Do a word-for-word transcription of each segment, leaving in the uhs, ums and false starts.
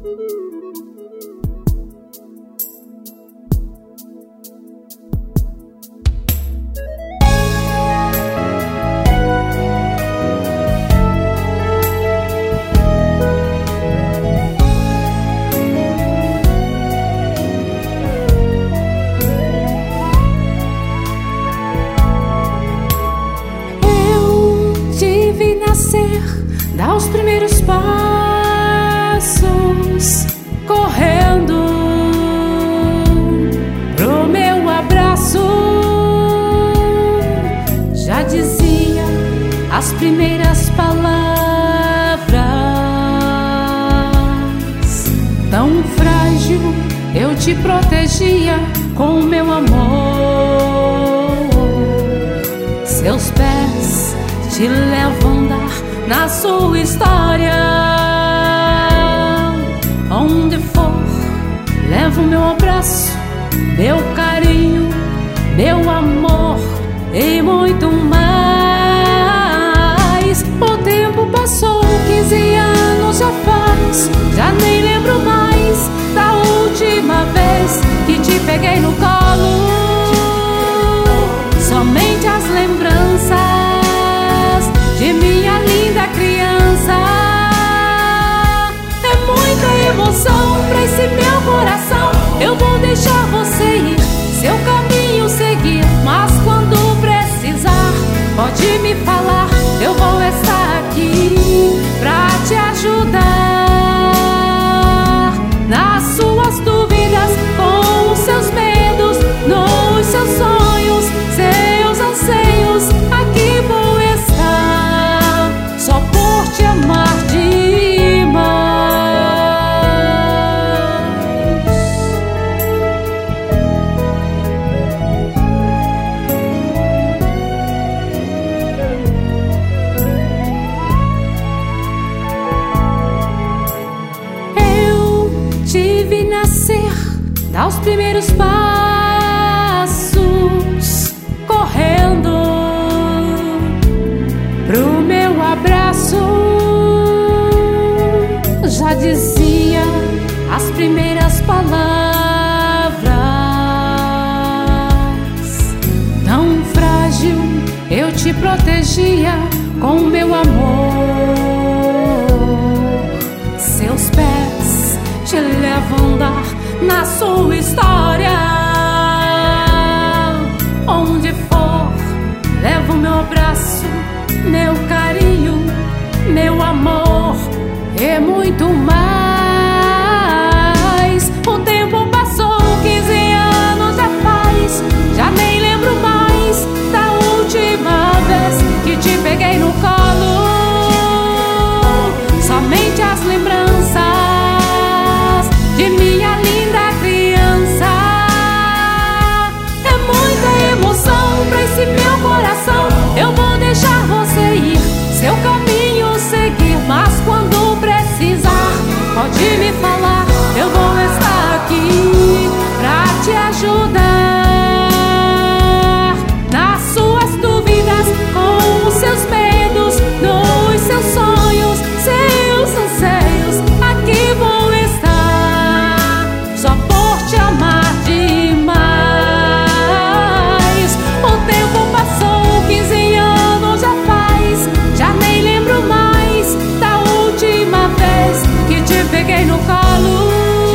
Dá os primeiros passos correndo pro meu abraço. Já dizia as primeiras palavras. Tão frágil eu te protegia com meu amor. Seus pés te levam a andar na sua história. Onde for, levo meu abraço, meu carinho, meu amor e muito mais. O tempo passou, quinze anos já faz. Já nem lembro mais da última vez que te peguei no colo. Somente as lembranças de minha linda criança. É muita emoção pra esse meu coração. Eu vou deixar você ir, seu caminho seguir. Mas quando precisar, pode me falar. Eu vou estar aqui pra te ajudar nas suas dúvidas, com os seus medos, nos seus sonhos, seus anseios. Aqui vou estar só por te amar demais. Eu te vi nascer, dar os primeiros passos correndo pro meu abraço. Já dizia as primeiras palavras. Tão frágil eu te protegia com meu amor. Seus pés te levam a andar na sua história. Onde for, levo meu abraço, meu carinho, meu amor e muito mais. O tempo passou, quinze anos já faz. Já nem lembro mais da última vez que te peguei no colo. Somente as lembranças de minha linda criança. É muita emoção pra esse meu coração. Eu vou deixar você ir, seu caminho seguir. Mas quando precisar, pode me falar. Eu vou estar aqui pra te ajudar nas suas dúvidas, com os seus medos, nos seus sonhos, seus anseios. Aqui vou estar só por te amar demais. O tempo passou, quinze anos já faz. Já nem lembro mais da última vez que te peguei no colo.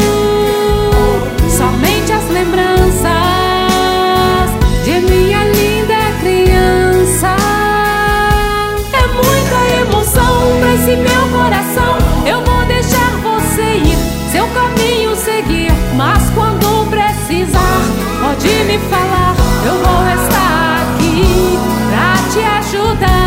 Somente as lembranças de minha linda criança. É muita emoção pra esse meu coração. Eu vou deixar você ir, seu caminho seguir. Mas quando precisar, pode me falar. Eu vou estar aqui pra te ajudar.